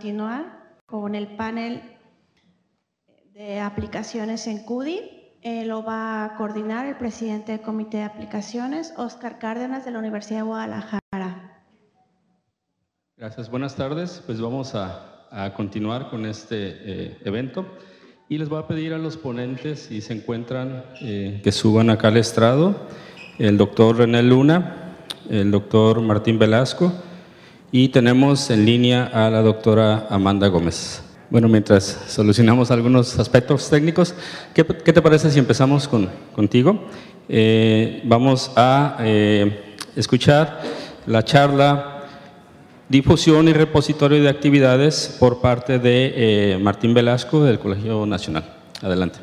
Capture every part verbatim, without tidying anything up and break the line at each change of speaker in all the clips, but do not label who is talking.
continuar con el panel de aplicaciones en C U D I. Eh, lo va a coordinar el presidente del Comité de Aplicaciones, Óscar Cárdenas, de la Universidad de Guadalajara.
Gracias, buenas tardes. Pues vamos a, a continuar con este eh, evento y les voy a pedir a los ponentes, si se encuentran, eh, que suban acá al estrado, el doctor René Luna, el doctor Martín Velasco y tenemos en línea a la doctora Amanda Gómez. Bueno, mientras solucionamos algunos aspectos técnicos, ¿qué, qué te parece si empezamos con, contigo? Eh, vamos a eh, escuchar la charla Difusión y repositorio de actividades por parte de eh, Martín Velasco del Colegio Nacional. Adelante.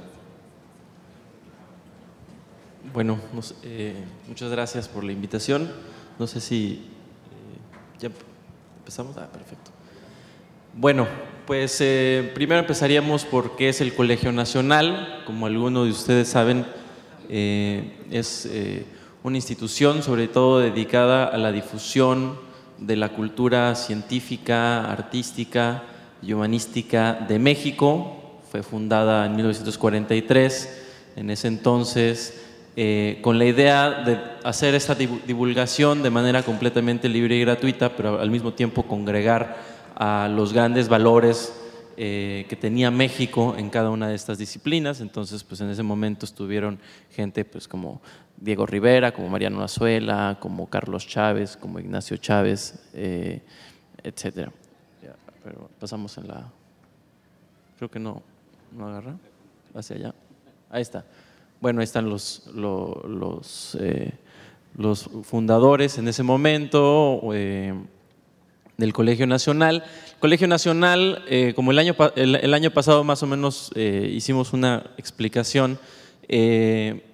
Bueno, nos, eh, muchas gracias por la invitación. No sé si eh, ya empezamos. Ah, perfecto. Bueno, pues eh, primero empezaríamos por qué es el Colegio Nacional. Como algunos de ustedes saben, eh, es eh, una institución sobre todo dedicada a la difusión de la cultura científica, artística y humanística de México. Fue fundada en mil novecientos cuarenta y tres, en ese entonces, eh, con la idea de hacer esta divulgación de manera completamente libre y gratuita, pero al mismo tiempo congregar a los grandes valores eh, que tenía México en cada una de estas disciplinas. Entonces, pues en ese momento estuvieron gente pues como Diego Rivera, como Mariano Azuela, como Carlos Chávez, como Ignacio Chávez, eh, etcétera. Ya, pero pasamos en la… Creo que no, no agarra. Hacia allá. Ahí está. Bueno, ahí están los, los, los, eh, los fundadores en ese momento eh, del Colegio Nacional. El Colegio Nacional, eh, como el año, el, el año pasado más o menos eh, hicimos una explicación, eh,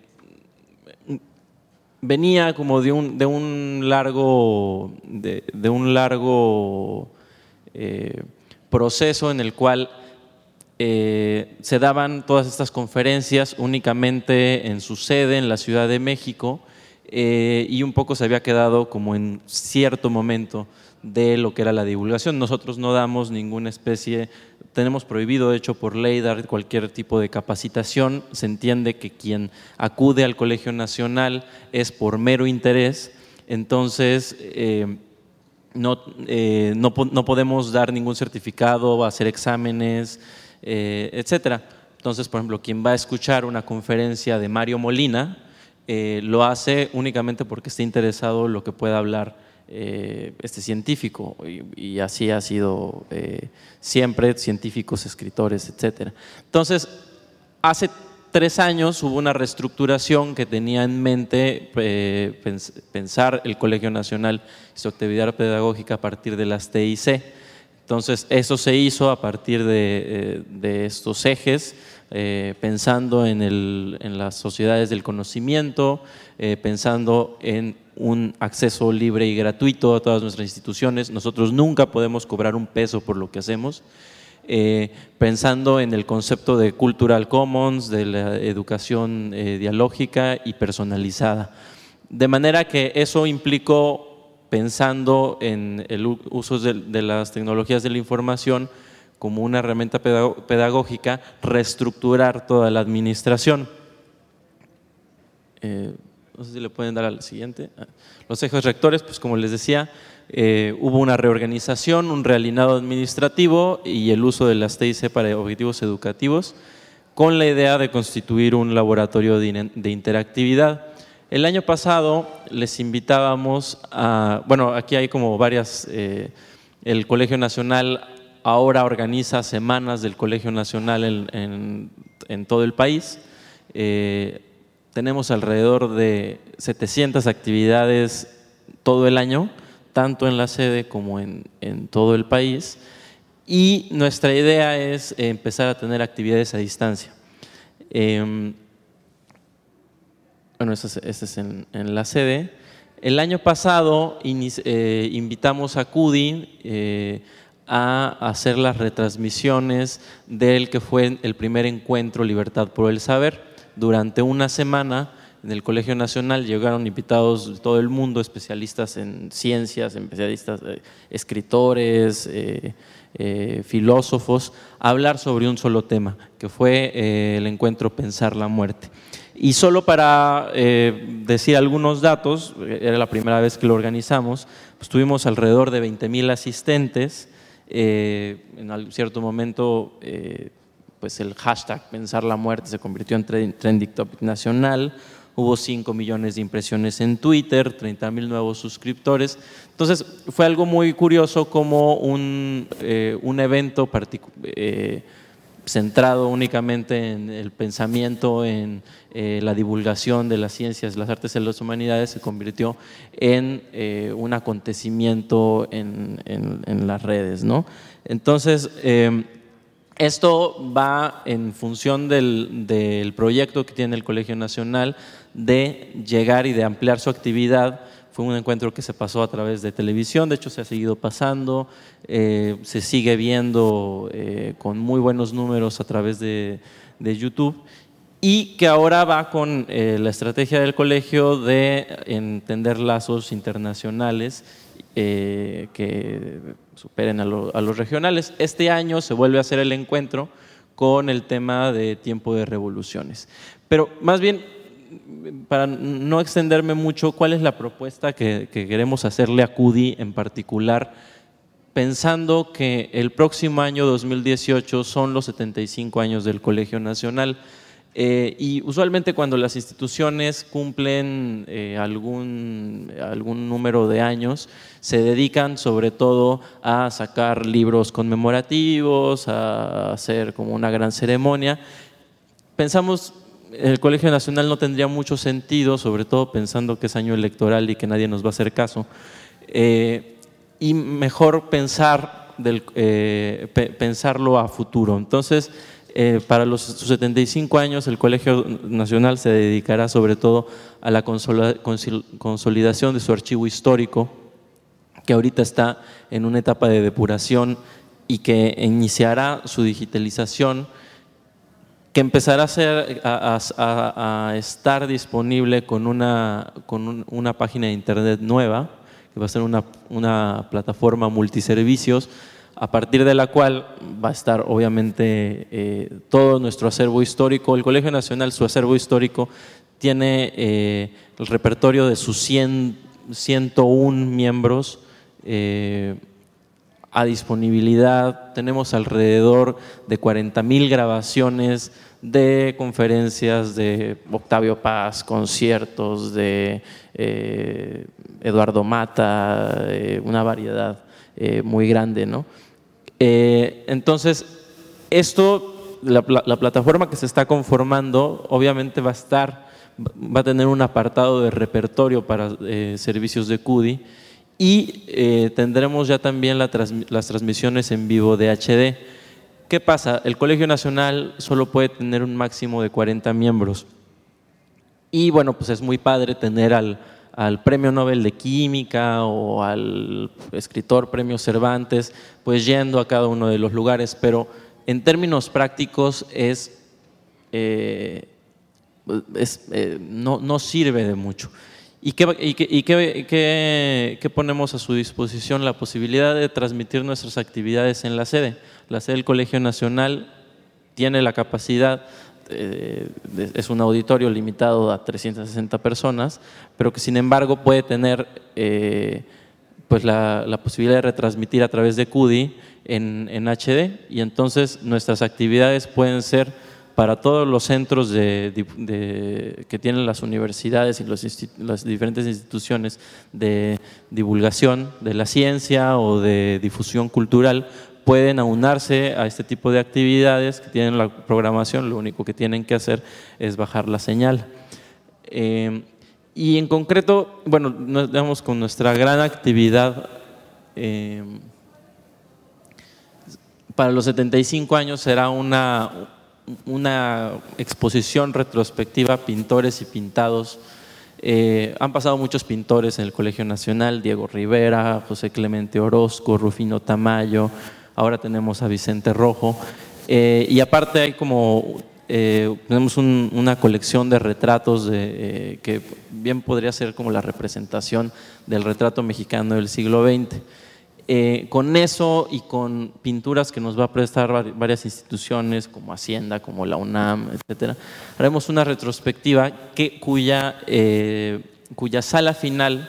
venía como de un, de un largo, de, de un largo eh, proceso en el cual eh, se daban todas estas conferencias únicamente en su sede, en la Ciudad de México, eh, y un poco se había quedado como en cierto momento de lo que era la divulgación. Nosotros no damos ninguna especie, tenemos prohibido de hecho por ley dar cualquier tipo de capacitación. Se entiende que quien acude al Colegio Nacional es por mero interés, entonces eh, no, eh, no, no podemos dar ningún certificado, hacer exámenes, eh, etcétera. Entonces, por ejemplo, quien va a escuchar una conferencia de Mario Molina eh, lo hace únicamente porque está interesado en lo que pueda hablar Eh, este científico, y, y así ha sido eh, siempre, científicos, escritores, etcétera. Entonces, hace tres años hubo una reestructuración que tenía en mente eh, pens pensar el Colegio Nacional y su actividad pedagógica a partir de las T I C. Entonces, eso se hizo a partir de, eh, de estos ejes, eh, pensando en, el, en las sociedades del conocimiento, eh, pensando en un acceso libre y gratuito a todas nuestras instituciones. Nosotros nunca podemos cobrar un peso por lo que hacemos, eh, pensando en el concepto de Cultural Commons, de la educación eh, dialógica y personalizada. De manera que eso implicó, pensando en el uso de, de las tecnologías de la información como una herramienta pedagógica, reestructurar toda la administración. Eh, No sé si le pueden dar al siguiente. Los ejes rectores, pues como les decía, eh, hubo una reorganización, un realinado administrativo y el uso de las T I C para objetivos educativos con la idea de constituir un laboratorio de, de interactividad. El año pasado les invitábamos a… Bueno, aquí hay como varias… Eh, el Colegio Nacional ahora organiza semanas del Colegio Nacional en, en, en todo el país. Eh, Tenemos alrededor de setecientas actividades todo el año, tanto en la sede como en, en todo el país, y nuestra idea es empezar a tener actividades a distancia. Eh, bueno, este es, este es en, en la sede. El año pasado inici, eh, invitamos a C U D I eh, a hacer las retransmisiones del que fue el primer encuentro Libertad por el Saber. Durante una semana en el Colegio Nacional llegaron invitados de todo el mundo, especialistas en ciencias, especialistas, eh, escritores, eh, eh, filósofos a hablar sobre un solo tema, que fue eh, el encuentro Pensar la muerte. Y solo para eh, decir algunos datos, era la primera vez que lo organizamos, pues tuvimos alrededor de veinte mil asistentes, eh, en algún cierto momento eh, pues el hashtag Pensar la muerte se convirtió en trending topic nacional, hubo cinco millones de impresiones en Twitter, treinta mil nuevos suscriptores. Entonces fue algo muy curioso como un, eh, un evento eh, centrado únicamente en el pensamiento, en eh, la divulgación de las ciencias, las artes y las humanidades, se convirtió en eh, un acontecimiento en, en, en las redes, ¿no? Entonces, eh, esto va en función del, del proyecto que tiene el Colegio Nacional de llegar y de ampliar su actividad. Fue un encuentro que se pasó a través de televisión, de hecho se ha seguido pasando, eh, se sigue viendo eh, con muy buenos números a través de, de YouTube, y que ahora va con eh, la estrategia del colegio de entender lazos internacionales eh, que superen a, lo, a los regionales. Este año se vuelve a hacer el encuentro con el tema de tiempo de revoluciones. Pero más bien, para no extenderme mucho, ¿cuál es la propuesta que, que queremos hacerle a CUDI en particular, pensando que el próximo año dos mil dieciocho son los setenta y cinco años del Colegio Nacional? Eh, y usualmente cuando las instituciones cumplen eh, algún, algún número de años, se dedican sobre todo a sacar libros conmemorativos, a hacer como una gran ceremonia. Pensamos el Colegio Nacional no tendría mucho sentido, sobre todo pensando que es año electoral y que nadie nos va a hacer caso, eh, y mejor pensar del, eh, pe, pensarlo a futuro. Entonces, eh, para los sus setenta y cinco años, el Colegio Nacional se dedicará sobre todo a la consolidación de su archivo histórico, que ahorita está en una etapa de depuración y que iniciará su digitalización, que empezará a, ser, a, a, a estar disponible con, una, con un, una página de internet nueva, que va a ser una, una plataforma multiservicios, a partir de la cual va a estar obviamente eh, todo nuestro acervo histórico. El Colegio Nacional, su acervo histórico, tiene eh, el repertorio de sus cien, ciento uno miembros eh, a disponibilidad. Tenemos alrededor de cuarenta mil grabaciones de conferencias de Octavio Paz, conciertos de eh, Eduardo Mata, eh, una variedad eh, muy grande, ¿no? Eh, entonces, esto, la, la, la plataforma que se está conformando, obviamente va a estar, va a tener un apartado de repertorio para eh, servicios de CUDI, y eh, tendremos ya también la trans, las transmisiones en vivo de H D. ¿Qué pasa? El Colegio Nacional solo puede tener un máximo de cuarenta miembros, y bueno, pues es muy padre tener al, al Premio Nobel de Química o al escritor Premio Cervantes pues yendo a cada uno de los lugares, pero en términos prácticos es, eh, es eh, no, no sirve de mucho. ¿Y, qué, y, qué, y qué, qué, qué ponemos a su disposición? La posibilidad de transmitir nuestras actividades en la sede. La sede del Colegio Nacional tiene la capacidad, eh, de, es un auditorio limitado a trescientas sesenta personas, pero que sin embargo puede tener eh, pues la, la posibilidad de retransmitir a través de CUDI en, en H D, y entonces nuestras actividades pueden ser para todos los centros de, de, de, que tienen las universidades y los las diferentes instituciones de divulgación de la ciencia o de difusión cultural, pueden aunarse a este tipo de actividades que tienen la programación. Lo único que tienen que hacer es bajar la señal. Eh, y en concreto, bueno, nos damos con nuestra gran actividad. Eh, para los setenta y cinco años será una una exposición retrospectiva, pintores y pintados. Eh, han pasado muchos pintores en el Colegio Nacional: Diego Rivera, José Clemente Orozco, Rufino Tamayo, ahora tenemos a Vicente Rojo, eh, y aparte hay como, eh, tenemos un, una colección de retratos de, eh, que bien podría ser como la representación del retrato mexicano del siglo veinte. Eh, con eso y con pinturas que nos va a prestar varias instituciones como Hacienda, como la UNAM, etcétera, haremos una retrospectiva que, cuya, eh, cuya sala final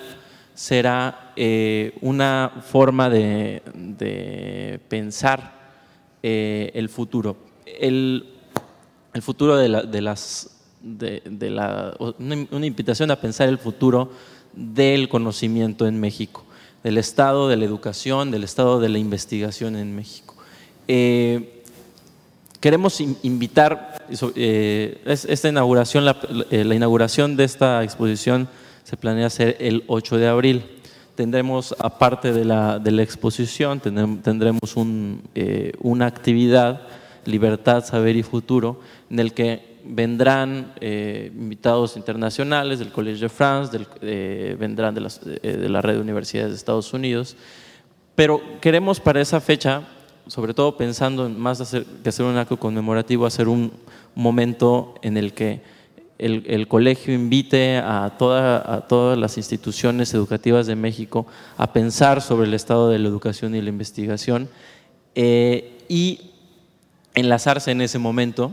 será eh, una forma de, de pensar eh, el futuro. El, el futuro de, la, de las… De, de la, una, una invitación a pensar el futuro del conocimiento en México, del estado de la educación, del estado de la investigación en México. Eh, queremos in, invitar, eh, esta inauguración, la, la inauguración de esta exposición se planea hacer el ocho de abril. Tendremos, aparte de la, de la exposición, tendremos un, eh, una actividad, Libertad, Saber y Futuro, en el que vendrán eh, invitados internacionales del Collège de France, del, eh, vendrán de, las, eh, de la Red de Universidades de Estados Unidos, pero queremos para esa fecha, sobre todo pensando en más de hacer, que hacer un acto conmemorativo, hacer un momento en el que el, el colegio invite a, toda, a todas las instituciones educativas de México a pensar sobre el estado de la educación y la investigación eh, y enlazarse en ese momento,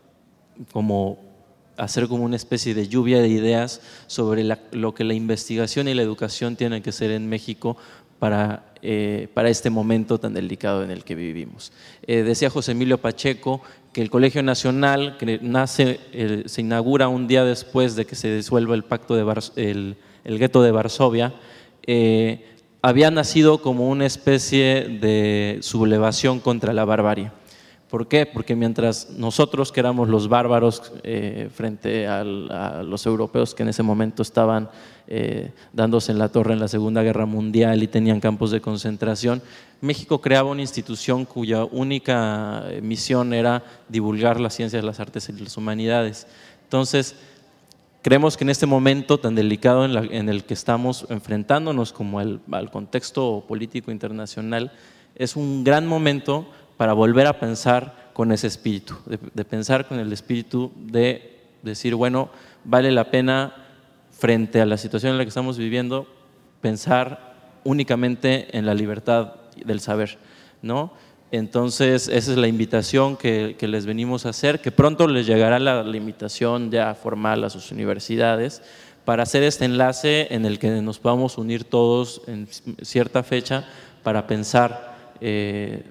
como hacer como una especie de lluvia de ideas sobre la, lo que la investigación y la educación tienen que ser en México para, eh, para este momento tan delicado en el que vivimos. Eh, decía José Emilio Pacheco que el Colegio Nacional, que nace, eh, se inaugura un día después de que se disuelva el pacto de Vars, el, el gueto de Varsovia, eh, había nacido como una especie de sublevación contra la barbarie. ¿Por qué? Porque mientras nosotros, que éramos los bárbaros eh, frente al, a los europeos que en ese momento estaban eh, dándose en la torre en la Segunda Guerra Mundial y tenían campos de concentración, México creaba una institución cuya única misión era divulgar las ciencias, las artes y las humanidades. Entonces, creemos que en este momento tan delicado en, la, en el que estamos enfrentándonos como al, al contexto político internacional, es un gran momento para volver a pensar con ese espíritu, de, de pensar con el espíritu de decir, bueno, vale la pena frente a la situación en la que estamos viviendo, pensar únicamente en la libertad del saber, ¿no? Entonces, esa es la invitación que, que les venimos a hacer, que pronto les llegará la, la invitación ya formal a sus universidades para hacer este enlace en el que nos podamos unir todos en cierta fecha para pensar eh,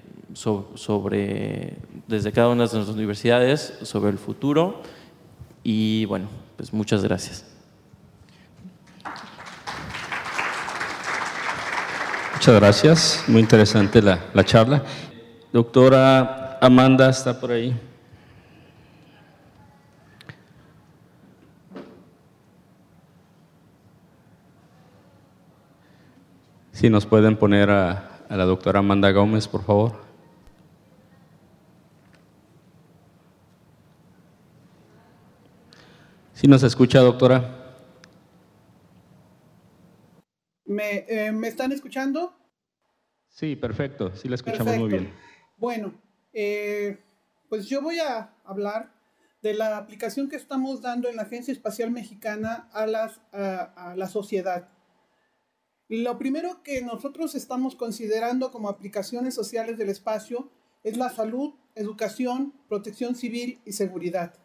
sobre, desde cada una de nuestras universidades, sobre el futuro. Y bueno, pues muchas gracias.
Muchas gracias, muy interesante la, la charla. Doctora Amanda está por ahí. Si nos pueden poner a, a la doctora Amanda Gómez, por favor. ¿Sí nos escucha, doctora?
¿Me, eh, ¿me están escuchando?
Sí, perfecto, sí la escuchamos
Perfecto.
muy bien.
Bueno, eh, pues yo voy a hablar de la aplicación que estamos dando en la Agencia Espacial Mexicana a, las, a, a la sociedad. Lo primero que nosotros estamos considerando como aplicaciones sociales del espacio es la salud, educación, protección civil y seguridad.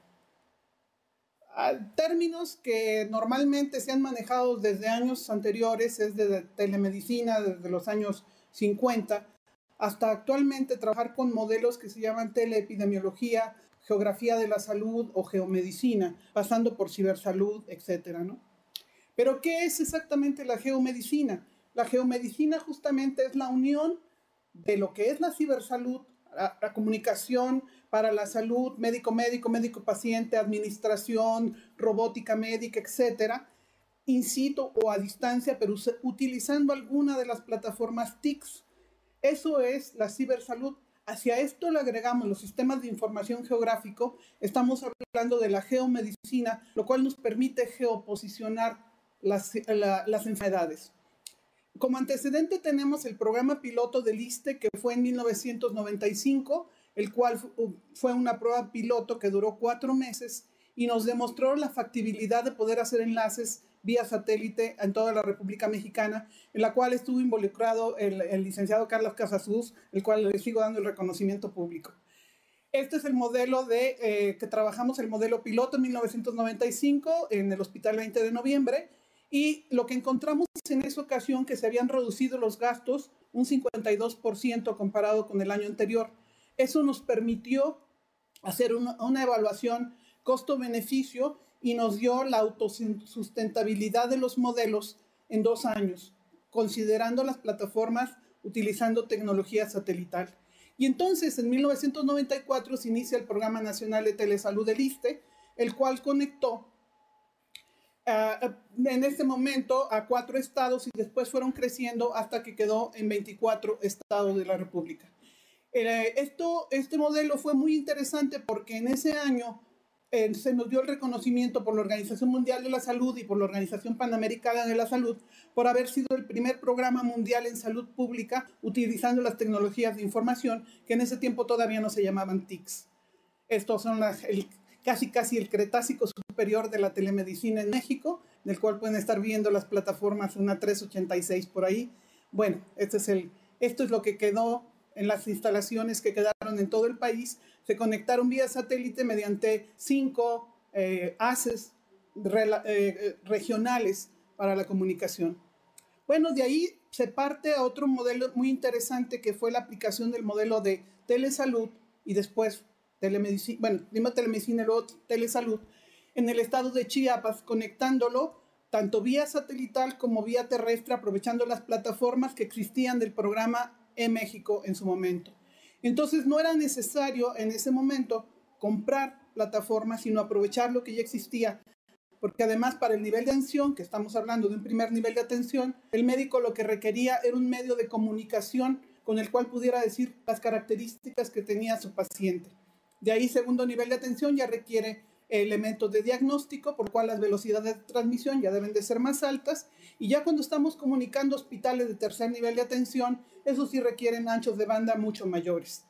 Términos que normalmente se han manejado desde años anteriores, es de telemedicina desde los años cincuenta, hasta actualmente trabajar con modelos que se llaman teleepidemiología, geografía de la salud o geomedicina, pasando por cibersalud, etcétera, ¿no? Pero, ¿qué es exactamente la geomedicina? La geomedicina justamente es la unión de lo que es la cibersalud, la, la comunicación para la salud, médico-médico, médico-paciente, administración, robótica médica, etcétera, in situ o a distancia, pero utilizando alguna de las plataformas T I C S. Eso es la cibersalud. Hacia esto le agregamos los sistemas de información geográfico. Estamos hablando de la geomedicina, lo cual nos permite geoposicionar las, la, las enfermedades. Como antecedente tenemos el programa piloto del ISSSTE, que fue en mil novecientos noventa y cinco, el cual fue una prueba piloto que duró cuatro meses y nos demostró la factibilidad de poder hacer enlaces vía satélite en toda la República Mexicana, en la cual estuvo involucrado el, el licenciado Carlos Casasus, el cual le sigo dando el reconocimiento público. Este es el modelo de, eh, que trabajamos, el modelo piloto en mil novecientos noventa y cinco en el Hospital veinte de noviembre, y lo que encontramos en esa ocasión que se habían reducido los gastos un cincuenta y dos por ciento comparado con el año anterior. Eso nos permitió hacer una, una evaluación costo-beneficio y nos dio la autosustentabilidad de los modelos en dos años, considerando las plataformas utilizando tecnología satelital. Y entonces, en mil novecientos noventa y cuatro se inicia el Programa Nacional de Telesalud del ISSSTE, el cual conectó uh, en este momento a cuatro estados y después fueron creciendo hasta que quedó en veinticuatro estados de la República. Eh, esto, este modelo fue muy interesante porque en ese año eh, se nos dio el reconocimiento por la Organización Mundial de la Salud y por la Organización Panamericana de la Salud por haber sido el primer programa mundial en salud pública utilizando las tecnologías de información que en ese tiempo todavía no se llamaban T I Cs. Estos son las, el, casi casi el Cretácico superior de la telemedicina en México, del cual pueden estar viendo las plataformas una tres ochenta y seis por ahí. Bueno, este es el, esto es lo que quedó en las instalaciones que quedaron en todo el país. Se conectaron vía satélite mediante cinco eh, haces re, eh, regionales para la comunicación. Bueno, de ahí se parte a otro modelo muy interesante que fue la aplicación del modelo de telesalud y después telemedicina, bueno, primero telemedicina y luego telesalud, en el estado de Chiapas, conectándolo tanto vía satelital como vía terrestre, aprovechando las plataformas que existían del programa eMéxico en su momento. Entonces no era necesario en ese momento comprar plataformas, sino aprovechar lo que ya existía, porque además para el nivel de atención, que estamos hablando de un primer nivel de atención, el médico lo que requería era un medio de comunicación con el cual pudiera decir las características que tenía su paciente. De ahí, segundo nivel de atención ya requiere elementos de diagnóstico, por lo cual las velocidades de transmisión ya deben de ser más altas, y ya cuando estamos comunicando hospitales de tercer nivel de atención, eso sí requieren anchos de banda mucho mayores.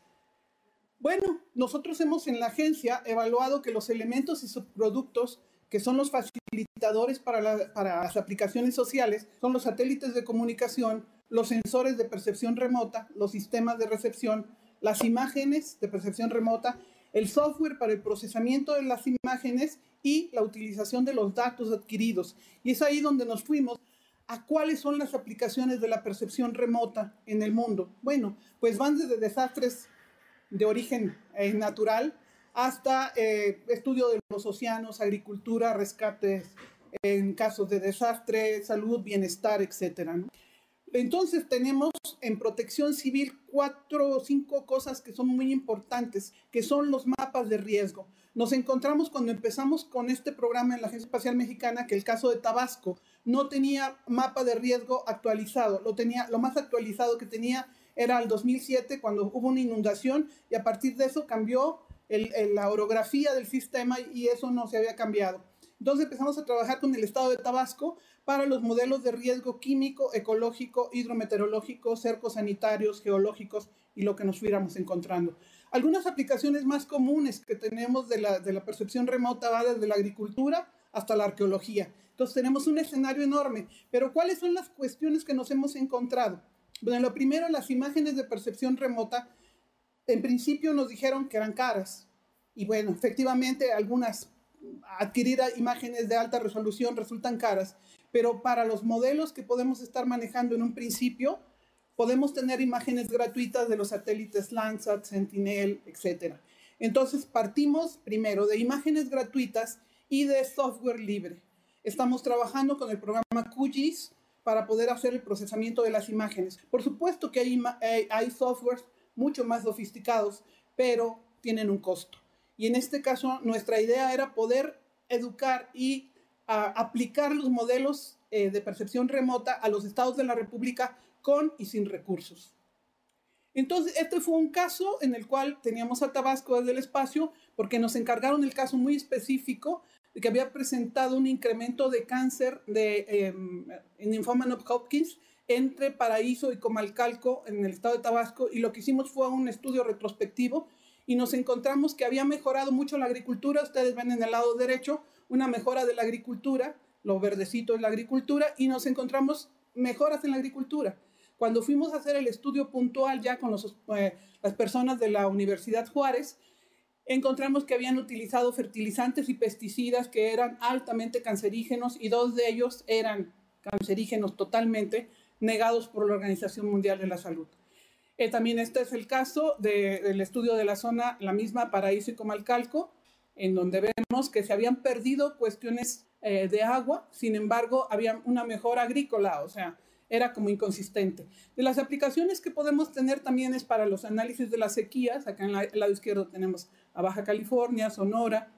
Bueno, nosotros hemos en la agencia evaluado que los elementos y subproductos que son los facilitadores para, la, para las aplicaciones sociales son los satélites de comunicación, los sensores de percepción remota, los sistemas de recepción, las imágenes de percepción remota, el software para el procesamiento de las imágenes y la utilización de los datos adquiridos. Y es ahí donde nos fuimos a cuáles son las aplicaciones de la percepción remota en el mundo. Bueno, pues van desde desastres de origen eh, natural hasta eh, estudio de los océanos, agricultura, rescates en casos de desastre, salud, bienestar, etcétera, ¿no? Entonces tenemos en protección civil cuatro o cinco cosas que son muy importantes, que son los mapas de riesgo. Nos encontramos cuando empezamos con este programa en la Agencia Espacial Mexicana que el caso de Tabasco no tenía mapa de riesgo actualizado. Lo, tenía, lo más actualizado que tenía era el dos mil siete, cuando hubo una inundación, y a partir de eso cambió el, el, la orografía del sistema y eso no se había cambiado. Entonces empezamos a trabajar con el estado de Tabasco para los modelos de riesgo químico, ecológico, hidrometeorológico, cercos sanitarios, geológicos y lo que nos fuéramos encontrando. Algunas aplicaciones más comunes que tenemos de la, de la percepción remota va desde la agricultura hasta la arqueología. Entonces tenemos un escenario enorme. Pero ¿cuáles son las cuestiones que nos hemos encontrado? Bueno, lo primero, las imágenes de percepción remota, en principio nos dijeron que eran caras. Y bueno, efectivamente algunas adquirir imágenes de alta resolución resultan caras, pero para los modelos que podemos estar manejando en un principio, podemos tener imágenes gratuitas de los satélites Landsat, Sentinel, etcétera. Entonces partimos primero de imágenes gratuitas y de software libre. Estamos trabajando con el programa Q G I S para poder hacer el procesamiento de las imágenes. Por supuesto que hay, hay, hay softwares mucho más sofisticados, pero tienen un costo. Y en este caso, nuestra idea era poder educar y a, aplicar los modelos eh, de percepción remota a los estados de la República con y sin recursos. Entonces, este fue un caso en el cual teníamos a Tabasco desde el espacio porque nos encargaron el caso muy específico de que había presentado un incremento de cáncer de, eh, en linfoma non-Hodgkin entre Paraíso y Comalcalco en el estado de Tabasco, y lo que hicimos fue un estudio retrospectivo y nos encontramos que había mejorado mucho la agricultura. Ustedes ven en el lado derecho una mejora de la agricultura, lo verdecito es la agricultura, y nos encontramos mejoras en la agricultura. Cuando fuimos a hacer el estudio puntual ya con los, eh, las personas de la Universidad Juárez, encontramos que habían utilizado fertilizantes y pesticidas que eran altamente cancerígenos, y dos de ellos eran cancerígenos totalmente, negados por la Organización Mundial de la Salud. Eh, también este es el caso de, del estudio de la zona, la misma Paraíso y Comalcalco, en donde vemos que se habían perdido cuestiones eh, de agua, sin embargo, había una mejora agrícola, o sea, era como inconsistente. De las aplicaciones que podemos tener también es para los análisis de las sequías. Acá en la, el lado izquierdo tenemos a Baja California, Sonora.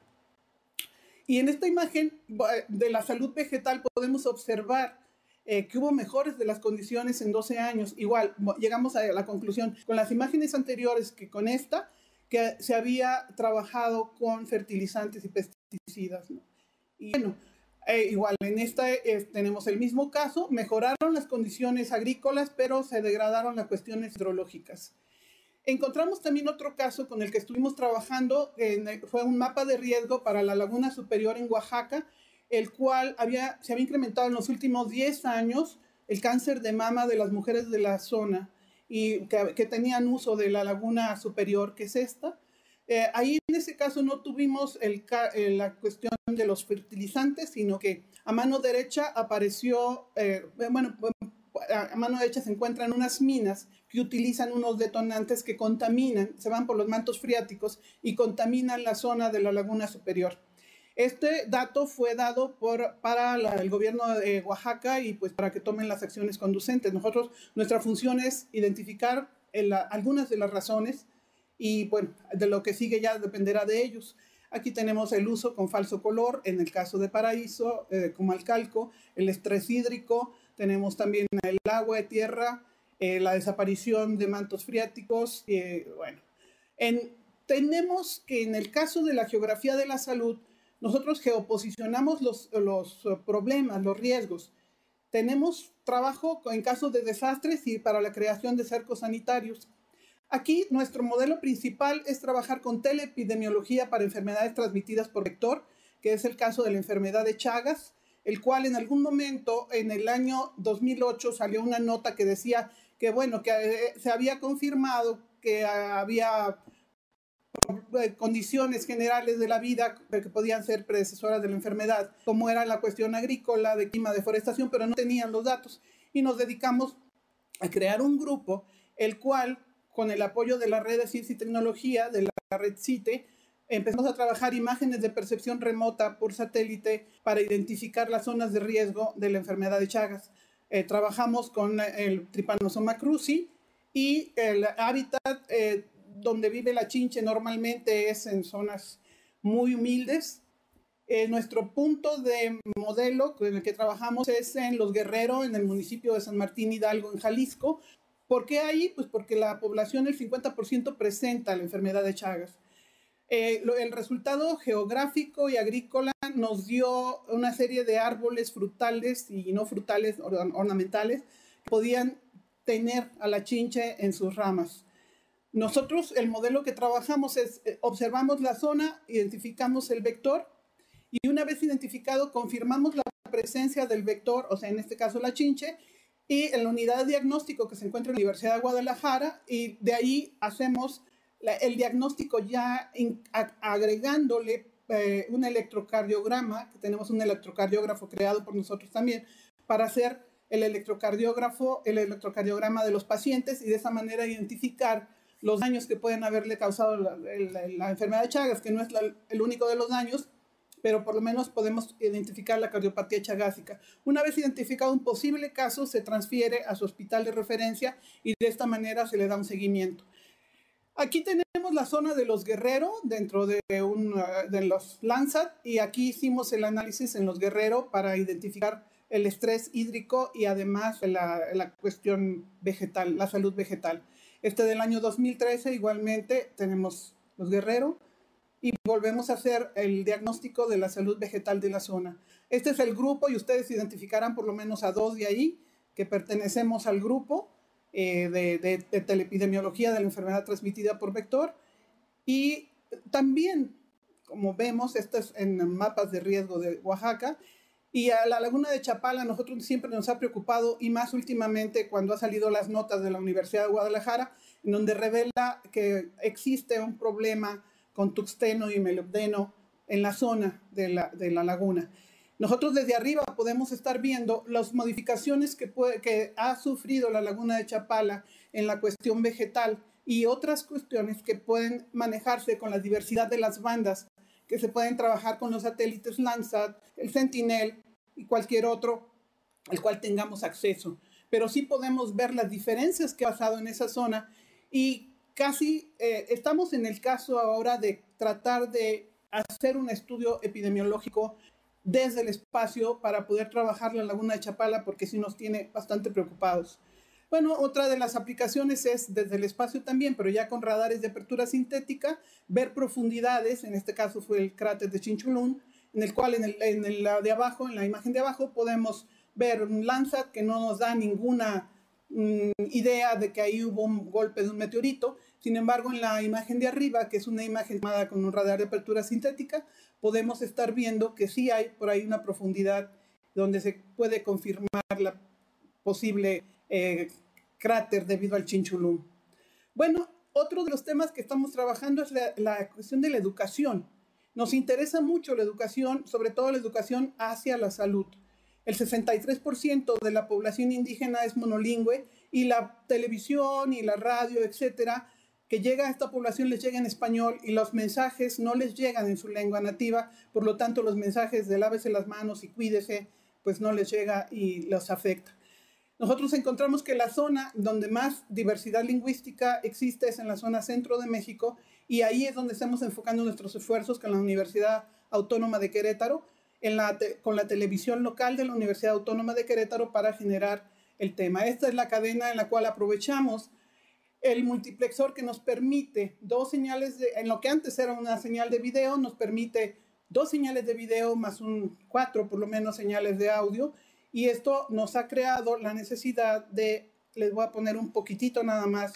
Y en esta imagen de la salud vegetal podemos observar eh, que hubo mejores de las condiciones en doce años. Igual, llegamos a la conclusión con las imágenes anteriores que con esta, que se había trabajado con fertilizantes y pesticidas, ¿no? Y bueno, eh, igual en esta eh, tenemos el mismo caso, mejoraron las condiciones agrícolas, pero se degradaron las cuestiones hidrológicas. Encontramos también otro caso con el que estuvimos trabajando, en, fue un mapa de riesgo para la Laguna Superior en Oaxaca, el cual había, se había incrementado en los últimos diez años el cáncer de mama de las mujeres de la zona y que, que tenían uso de la Laguna Superior, que es esta. Eh, ahí en ese caso no tuvimos el, eh, la cuestión de los fertilizantes, sino que a mano derecha apareció, eh, bueno, a mano derecha se encuentran unas minas que utilizan unos detonantes que contaminan, se van por los mantos freáticos y contaminan la zona de la Laguna Superior. Este dato fue dado por, para la, el gobierno de Oaxaca y pues para que tomen las acciones conducentes. Nosotros, nuestra función es identificar el, algunas de las razones y bueno, de lo que sigue ya dependerá de ellos. Aquí tenemos el uso con falso color, en el caso de Paraíso, eh, Comalcalco, el estrés hídrico, tenemos también el agua de tierra, eh, la desaparición de mantos freáticos, eh, bueno. En, tenemos que en el caso de la geografía de la salud, nosotros geoposicionamos los, los problemas, los riesgos. Tenemos trabajo en casos de desastres y para la creación de cercos sanitarios. Aquí nuestro modelo principal es trabajar con teleepidemiología para enfermedades transmitidas por vector, que es el caso de la enfermedad de Chagas, el cual en algún momento en el año dos mil ocho salió una nota que decía que, bueno, que eh, se había confirmado que había condiciones generales de la vida que podían ser predecesoras de la enfermedad, como era la cuestión agrícola, de clima, deforestación, pero no tenían los datos. Y nos dedicamos a crear un grupo, el cual, con el apoyo de la red de ciencia y tecnología, de la red CITE, empezamos a trabajar imágenes de percepción remota por satélite para identificar las zonas de riesgo de la enfermedad de Chagas. Eh, trabajamos con el Trypanosoma cruzi y el hábitat eh, donde vive la chinche normalmente es en zonas muy humildes. Eh, nuestro punto de modelo con el que trabajamos es en Los Guerrero, en el municipio de San Martín Hidalgo, en Jalisco. ¿Por qué ahí? Pues porque la población, el cincuenta por ciento presenta la enfermedad de Chagas. Eh, lo, el resultado geográfico y agrícola nos dio una serie de árboles frutales y no frutales, or, ornamentales, que podían tener a la chinche en sus ramas. Nosotros, el modelo que trabajamos es, eh, observamos la zona, identificamos el vector y una vez identificado, confirmamos la presencia del vector, o sea, en este caso la chinche, y en la unidad de diagnóstico que se encuentra en la Universidad de Guadalajara, y de ahí hacemos la, el diagnóstico ya in, a, agregándole eh, un electrocardiograma, que tenemos un electrocardiógrafo creado por nosotros también, para hacer el electrocardiógrafo, el electrocardiograma de los pacientes y de esa manera identificar los daños que pueden haberle causado la, la, la enfermedad de Chagas, que no es la, el único de los daños, pero por lo menos podemos identificar la cardiopatía chagásica. Una vez identificado un posible caso, se transfiere a su hospital de referencia y de esta manera se le da un seguimiento. Aquí tenemos la zona de Los Guerrero, dentro de, un, de los Landsat, y aquí hicimos el análisis en Los Guerrero para identificar el estrés hídrico y además la, la cuestión vegetal, la salud vegetal. Este del año dos mil trece igualmente tenemos Los Guerrero y volvemos a hacer el diagnóstico de la salud vegetal de la zona. Este es el grupo y ustedes identificarán por lo menos a dos de ahí que pertenecemos al grupo eh, de, de, de teleepidemiología de la enfermedad transmitida por vector. Y también, como vemos, esto es en mapas de riesgo de Oaxaca, y a la laguna de Chapala nosotros siempre nos ha preocupado, y más últimamente cuando ha salido las notas de la Universidad de Guadalajara, en donde revela que existe un problema con tuxteno y melobdeno en la zona de la, de la laguna. Nosotros desde arriba podemos estar viendo las modificaciones que, puede, que ha sufrido la laguna de Chapala en la cuestión vegetal y otras cuestiones que pueden manejarse con la diversidad de las bandas, que se pueden trabajar con los satélites Landsat, el Sentinel y cualquier otro al cual tengamos acceso. Pero sí podemos ver las diferencias que ha pasado en esa zona y casi eh, estamos en el caso ahora de tratar de hacer un estudio epidemiológico desde el espacio para poder trabajar la laguna de Chapala, porque sí nos tiene bastante preocupados. Bueno, otra de las aplicaciones es desde el espacio también, pero ya con radares de apertura sintética, ver profundidades, en este caso fue el cráter de Chinchulún, en el cual en el, en el de abajo, en la imagen de abajo, podemos ver un Landsat que no nos da ninguna mm, idea de que ahí hubo un golpe de un meteorito. Sin embargo, en la imagen de arriba, que es una imagen tomada con un radar de apertura sintética, podemos estar viendo que sí hay por ahí una profundidad donde se puede confirmar la posible eh, cráter debido al Chinchulún. Bueno, otro de los temas que estamos trabajando es la, la cuestión de la educación. Nos interesa mucho la educación, sobre todo la educación hacia la salud. El sesenta y tres por ciento de la población indígena es monolingüe y la televisión y la radio, etcétera, que llega a esta población les llega en español y los mensajes no les llegan en su lengua nativa, por lo tanto los mensajes de lávese las manos y cuídese, pues no les llega y los afecta. Nosotros encontramos que la zona donde más diversidad lingüística existe es en la zona centro de México y ahí es donde estamos enfocando nuestros esfuerzos con la Universidad Autónoma de Querétaro, en la te, con la televisión local de la Universidad Autónoma de Querétaro para generar el tema. Esta es la cadena en la cual aprovechamos el multiplexor que nos permite dos señales, de, en lo que antes era una señal de video, nos permite dos señales de video más un cuatro por lo menos señales de audio, y esto nos ha creado la necesidad de, les voy a poner un poquitito nada más.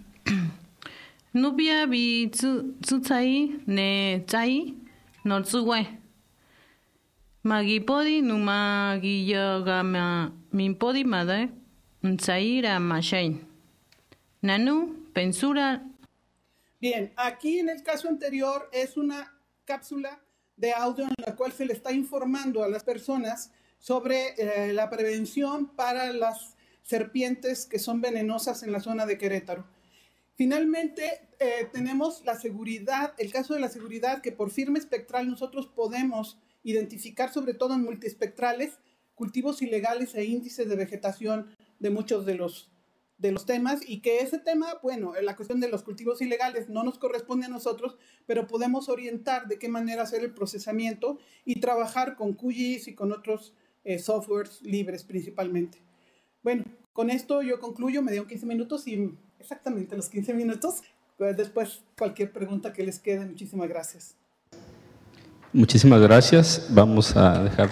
Nubia bi tsutsai ne tsai no tsuwe. Magipodi numa giyagama minpodi made tsaira mashain. Nanu, pensura.
Bien, aquí en el caso anterior es una cápsula de audio en la cual se le está informando a las personas sobre eh, la prevención para las serpientes que son venenosas en la zona de Querétaro. Finalmente, eh, tenemos la seguridad, el caso de la seguridad, que por firma espectral nosotros podemos identificar, sobre todo en multiespectrales, cultivos ilegales e índices de vegetación de muchos de los de los temas, y que ese tema, bueno, la cuestión de los cultivos ilegales no nos corresponde a nosotros, pero podemos orientar de qué manera hacer el procesamiento y trabajar con Q G I S y con otros eh, softwares libres principalmente. Bueno, con esto yo concluyo, me dieron quince minutos y exactamente los quince minutos. Pues después cualquier pregunta que les quede, muchísimas gracias.
Muchísimas gracias. Vamos a dejar...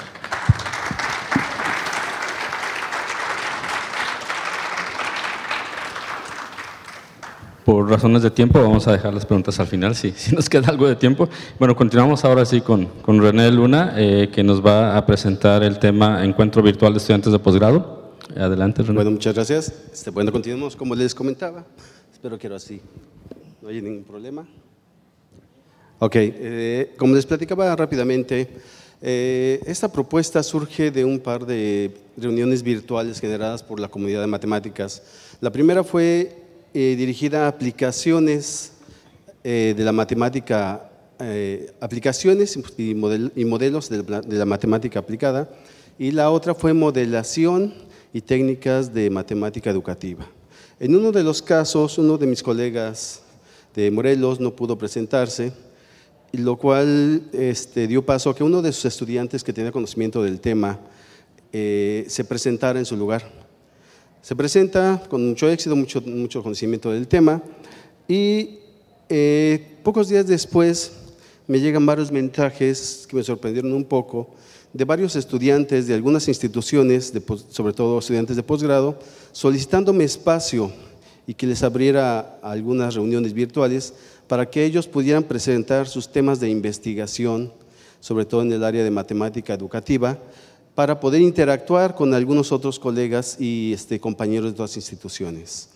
Por razones de tiempo vamos a dejar las preguntas al final, si, si nos queda algo de tiempo. Bueno, continuamos ahora sí con, con René Luna, eh, que nos va a presentar el tema Encuentro Virtual de Estudiantes de Posgrado. Adelante, René.
Bueno, muchas gracias. Este, bueno, continuamos como les comentaba. Espero que ahora sí no haya ningún problema. Ok, eh, como les platicaba rápidamente, eh, esta propuesta surge de un par de reuniones virtuales generadas por la comunidad de matemáticas. La primera fue Eh, dirigida a aplicaciones eh, de la matemática, eh, aplicaciones y, model, y modelos de la, de la matemática aplicada, y la otra fue modelación y técnicas de matemática educativa. En uno de los casos, uno de mis colegas de Morelos no pudo presentarse, lo cual este, dio paso a que uno de sus estudiantes que tenía conocimiento del tema eh, se presentara en su lugar. Se presenta con mucho éxito, mucho, mucho conocimiento del tema, y eh, pocos días después me llegan varios mensajes que me sorprendieron un poco de varios estudiantes de algunas instituciones, de, sobre todo estudiantes de posgrado, solicitándome espacio y que les abriera algunas reuniones virtuales para que ellos pudieran presentar sus temas de investigación, sobre todo en el área de matemática educativa, para poder interactuar con algunos otros colegas y este, compañeros de otras instituciones.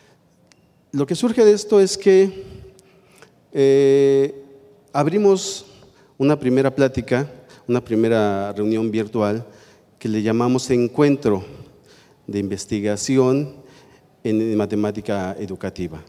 Lo que surge de esto es que eh, abrimos una primera plática, una primera reunión virtual que le llamamos Encuentro de Investigación en Matemática Educativa.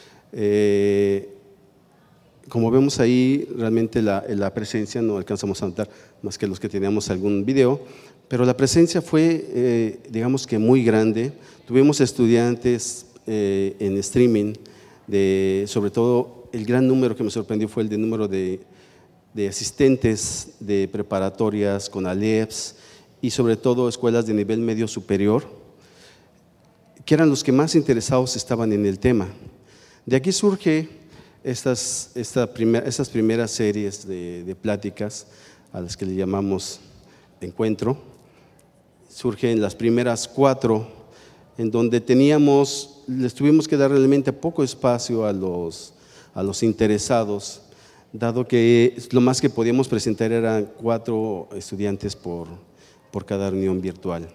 Eh, como vemos ahí, realmente la, la presencia no alcanzamos a notar más que los que teníamos algún video, pero la presencia fue, eh, digamos que muy grande. Tuvimos estudiantes eh, en streaming, de, sobre todo el gran número que me sorprendió fue el de número de, de asistentes de preparatorias con ALEPS y sobre todo escuelas de nivel medio superior, que eran los que más interesados estaban en el tema. De aquí surge estas, esta primer, estas primeras series de, de pláticas a las que le llamamos Encuentro. Surgen las primeras cuatro, en donde teníamos, les tuvimos que dar realmente poco espacio a los, a los interesados, dado que lo más que podíamos presentar eran cuatro estudiantes por, por cada reunión virtual.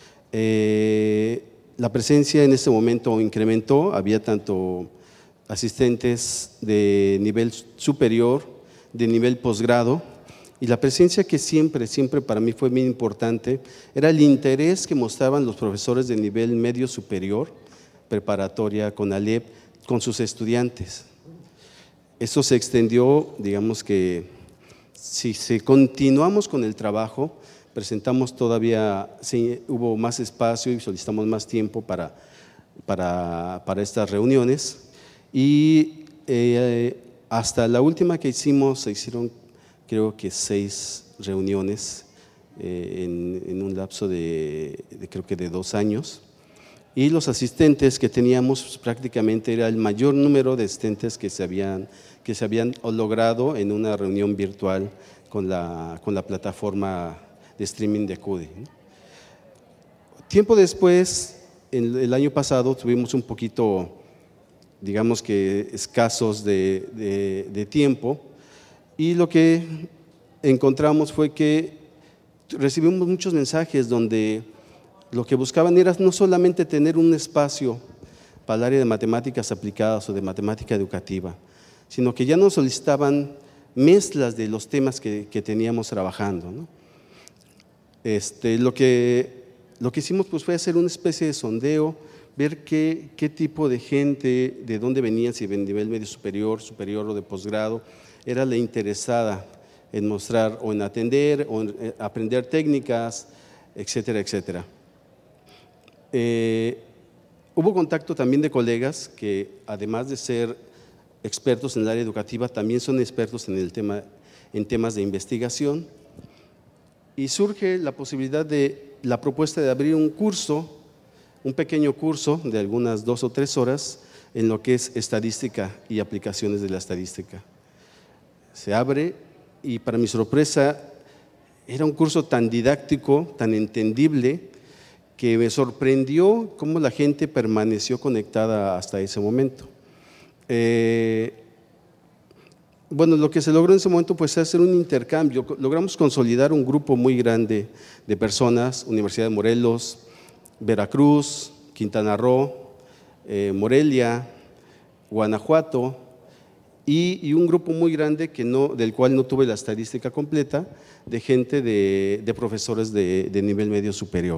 Eh, la presencia en ese momento incrementó, había tanto asistentes de nivel superior, de nivel posgrado, y la presencia que siempre, siempre para mí fue muy importante, era el interés que mostraban los profesores de nivel medio superior, preparatoria, con ALEP, con sus estudiantes. Eso se extendió, digamos que si se continuamos con el trabajo, presentamos todavía, sí, hubo más espacio y solicitamos más tiempo para, para, para estas reuniones. Y eh, hasta la última que hicimos, se hicieron creo que seis reuniones eh, en, en un lapso de, de creo que de dos años. Y los asistentes que teníamos pues, prácticamente era el mayor número de asistentes que se habían, que se habían logrado en una reunión virtual con la, con la plataforma de streaming de CUDI. Tiempo después, en el año pasado, tuvimos un poquito, digamos que escasos de, de, de tiempo, y lo que encontramos fue que recibimos muchos mensajes donde lo que buscaban era no solamente tener un espacio para el área de matemáticas aplicadas o de matemática educativa, sino que ya nos solicitaban mezclas de los temas que, que teníamos trabajando, ¿no? Este, lo, que, lo que hicimos pues, fue hacer una especie de sondeo, ver qué, qué tipo de gente, de dónde venían, si de nivel medio superior, superior o de posgrado, era la interesada en mostrar o en atender o en aprender técnicas, etcétera, etcétera. Eh, hubo contacto también de colegas que además de ser expertos en el área educativa, también son expertos en, el tema, en temas de investigación, y surge la posibilidad de la propuesta de abrir un curso, un pequeño curso de algunas dos o tres horas en lo que es estadística y aplicaciones de la estadística. Se abre y para mi sorpresa era un curso tan didáctico, tan entendible, que me sorprendió cómo la gente permaneció conectada hasta ese momento. Eh, bueno, lo que se logró en ese momento pues, es hacer un intercambio. Logramos consolidar un grupo muy grande de personas, Universidad de Morelos, Veracruz, Quintana Roo, eh, Morelia, Guanajuato, y, y un grupo muy grande que no, del cual no tuve la estadística completa, de gente de, de profesores de, de nivel medio superior.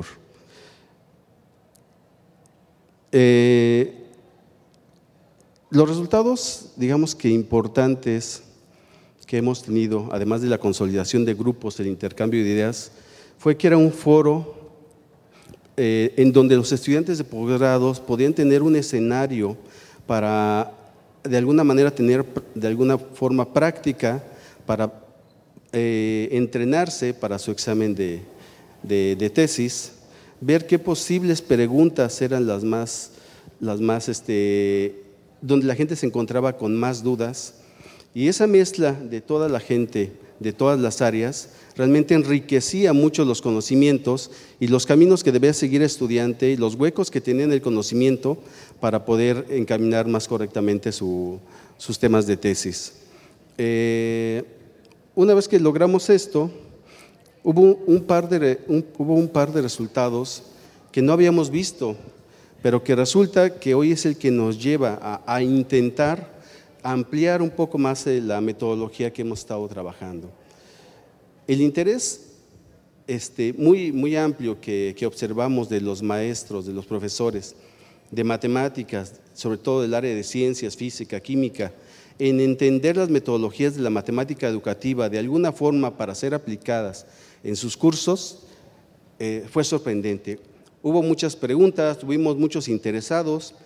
Eh, los resultados, digamos que importantes que hemos tenido, además de la consolidación de grupos, el intercambio de ideas, fue que era un foro eh, en donde los estudiantes de posgrados podían tener un escenario para, de alguna manera, tener de alguna forma práctica para eh, entrenarse para su examen de, de, de tesis, ver qué posibles preguntas eran las más, las más este, donde la gente se encontraba con más dudas, y esa mezcla de toda la gente de todas las áreas, realmente enriquecía mucho los conocimientos y los caminos que debía seguir el estudiante y los huecos que tenía en el conocimiento para poder encaminar más correctamente su, sus temas de tesis. Eh, una vez que logramos esto, hubo un, par de, un, hubo un par de resultados que no habíamos visto, pero que resulta que hoy es el que nos lleva a, a intentar ampliar un poco más la metodología que hemos estado trabajando. El interés este, muy, muy amplio que, que observamos de los maestros, de los profesores, de matemáticas, sobre todo del área de ciencias, física, química, en entender las metodologías de la matemática educativa de alguna forma para ser aplicadas en sus cursos, eh, fue sorprendente. Hubo muchas preguntas, tuvimos muchos interesados,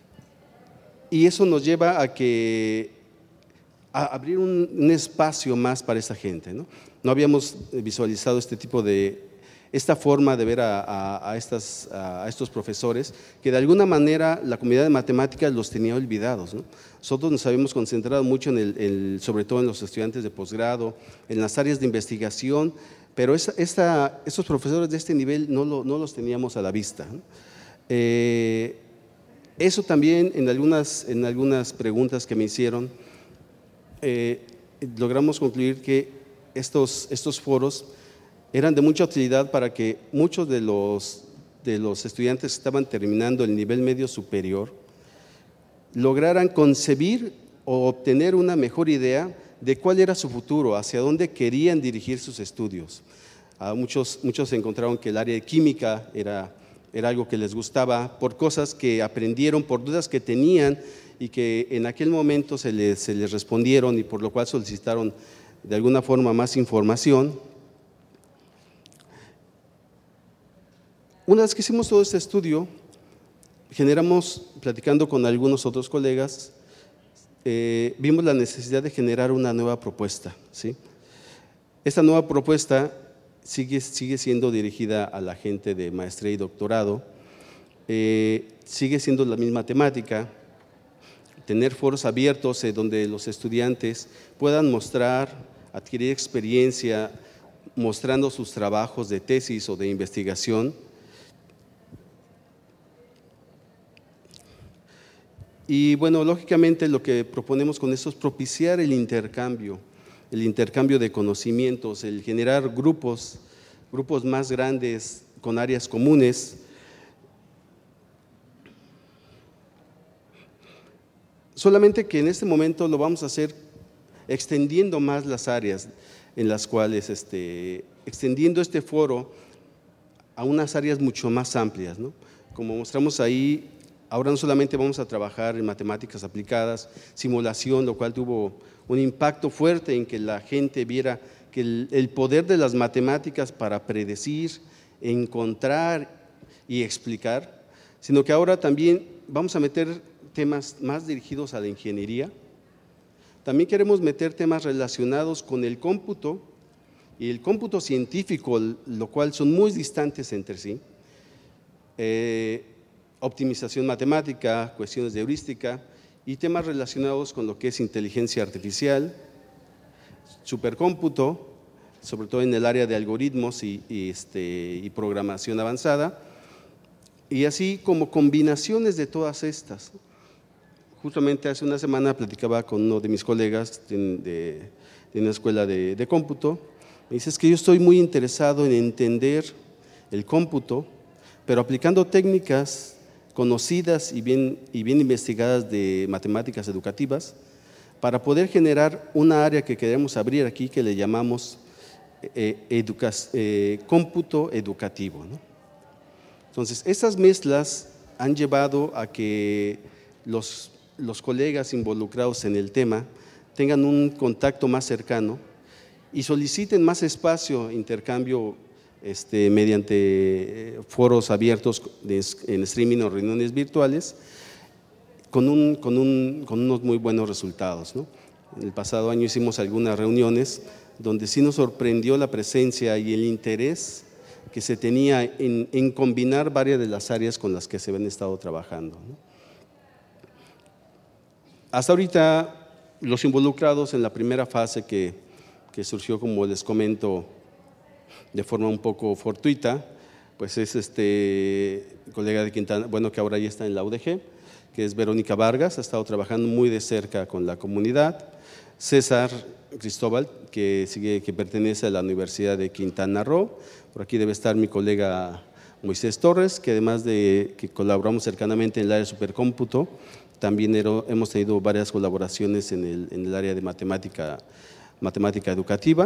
y eso nos lleva a, que, a abrir un, un espacio más para esta gente, ¿no? No habíamos visualizado este tipo de, esta forma de ver a, a, a, estas, a estos profesores, que de alguna manera la comunidad de matemáticas los tenía olvidados, ¿no? Nosotros nos habíamos concentrado mucho, en el, el, sobre todo en los estudiantes de posgrado, en las áreas de investigación, pero esta, esta, estos profesores de este nivel no, lo, no los teníamos a la vista, ¿no? Eh, Eso también en algunas, en algunas preguntas que me hicieron, eh, logramos concluir que estos, estos foros eran de mucha utilidad para que muchos de los, de los estudiantes que estaban terminando el nivel medio superior lograran concebir o obtener una mejor idea de cuál era su futuro, hacia dónde querían dirigir sus estudios. A muchos, muchos encontraron que el área de química era… era algo que les gustaba, por cosas que aprendieron, por dudas que tenían y que en aquel momento se les, se les respondieron y por lo cual solicitaron de alguna forma más información. Una vez que hicimos todo este estudio, generamos, platicando con algunos otros colegas, eh, vimos la necesidad de generar una nueva propuesta, ¿sí? Esta nueva propuesta Sigue, sigue siendo dirigida a la gente de maestría y doctorado, eh, sigue siendo la misma temática, tener foros abiertos eh, donde los estudiantes puedan mostrar, adquirir experiencia, mostrando sus trabajos de tesis o de investigación. Y bueno, lógicamente lo que proponemos con esto es propiciar el intercambio, el intercambio de conocimientos, el generar grupos, grupos más grandes con áreas comunes. Solamente que en este momento lo vamos a hacer extendiendo más las áreas en las cuales, este, extendiendo este foro a unas áreas mucho más amplias, ¿no? Como mostramos ahí, ahora no solamente vamos a trabajar en matemáticas aplicadas, simulación, lo cual tuvo un impacto fuerte en que la gente viera que el, el poder de las matemáticas para predecir, encontrar y explicar, sino que ahora también vamos a meter temas más dirigidos a la ingeniería. También queremos meter temas relacionados con el cómputo y el cómputo científico, lo cual son muy distantes entre sí. Eh, optimización matemática, cuestiones de heurística y temas relacionados con lo que es inteligencia artificial, supercómputo, sobre todo en el área de algoritmos y, y, este, y programación avanzada, y así como combinaciones de todas estas. Justamente hace una semana platicaba con uno de mis colegas de, de, de una escuela de, de cómputo, me dice: es que yo estoy muy interesado en entender el cómputo, pero aplicando técnicas conocidas y bien, y bien investigadas de matemáticas educativas, para poder generar una área que queremos abrir aquí que le llamamos eh, educa, eh, cómputo educativo, ¿no? Entonces, estas mezclas han llevado a que los, los colegas involucrados en el tema tengan un contacto más cercano y soliciten más espacio, intercambio Este, mediante foros abiertos de, en streaming o reuniones virtuales, con, un, con, un, con unos muy buenos resultados, ¿no? El pasado año hicimos algunas reuniones donde sí nos sorprendió la presencia y el interés que se tenía en, en combinar varias de las áreas con las que se habían estado trabajando, ¿no? Hasta ahorita, los involucrados en la primera fase que, que surgió, como les comento, de forma un poco fortuita, pues es este colega de Quintana, bueno, que ahora ya está en la U D G, que es Verónica Vargas, ha estado trabajando muy de cerca con la comunidad. César Cristóbal, que, sigue, que pertenece a la Universidad de Quintana Roo. Por aquí debe estar mi colega Moisés Torres, que además de que colaboramos cercanamente en el área de supercómputo, también hemos tenido varias colaboraciones en el, en el área de matemática, matemática educativa.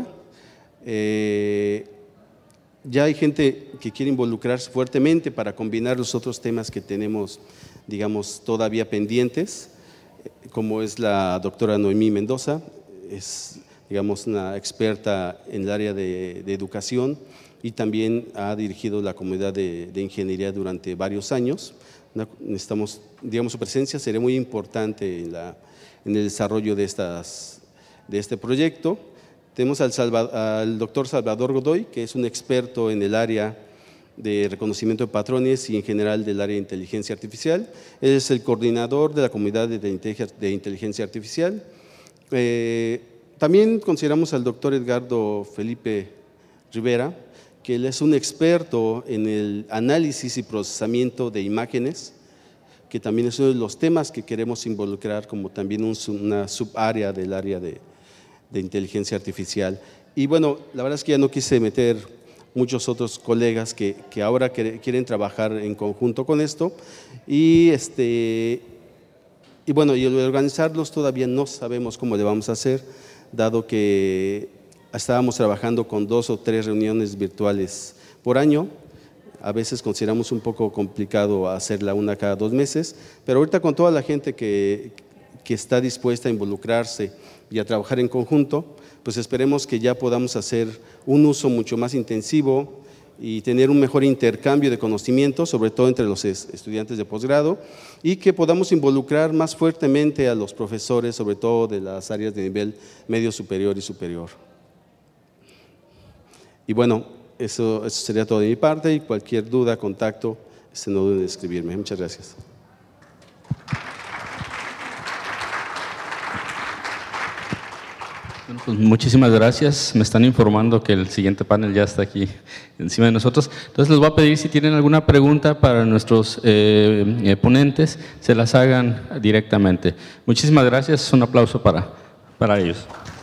Eh, ya hay gente que quiere involucrarse fuertemente para combinar los otros temas que tenemos, digamos, todavía pendientes, como es la doctora Noemí Mendoza, es, digamos, una experta en el área de, de educación y también ha dirigido la comunidad de, de ingeniería durante varios años. Necesitamos, digamos, su presencia sería muy importante en, la, en el desarrollo de, estas, de este proyecto. Tenemos al, Salvador, al doctor Salvador Godoy, que es un experto en el área de reconocimiento de patrones y en general del área de inteligencia artificial. Él es el coordinador de la comunidad de, de inteligencia artificial. Eh, también consideramos al doctor Edgardo Felipe Rivera, que él es un experto en el análisis y procesamiento de imágenes, que también es uno de los temas que queremos involucrar como también un, una subárea del área de, de inteligencia artificial. Y bueno, la verdad es que ya no quise meter muchos otros colegas que, que ahora que, quieren trabajar en conjunto con esto, y, este, y bueno, y el organizarlos todavía no sabemos cómo le vamos a hacer, dado que estábamos trabajando con dos o tres reuniones virtuales por año. A veces consideramos un poco complicado hacerla una cada dos meses, pero ahorita con toda la gente que, que está dispuesta a involucrarse y a trabajar en conjunto, pues esperemos que ya podamos hacer un uso mucho más intensivo y tener un mejor intercambio de conocimientos, sobre todo entre los estudiantes de posgrado, y que podamos involucrar más fuertemente a los profesores, sobre todo de las áreas de nivel medio superior y superior. Y bueno, eso, eso sería todo de mi parte, y cualquier duda, contacto, este, no duden en escribirme. Muchas gracias.
Bueno, pues muchísimas gracias. Me están informando que el siguiente panel ya está aquí encima de nosotros. Entonces les voy a pedir, si tienen alguna pregunta para nuestros eh, eh, ponentes, se las hagan directamente. Muchísimas gracias. Un aplauso para, para ellos.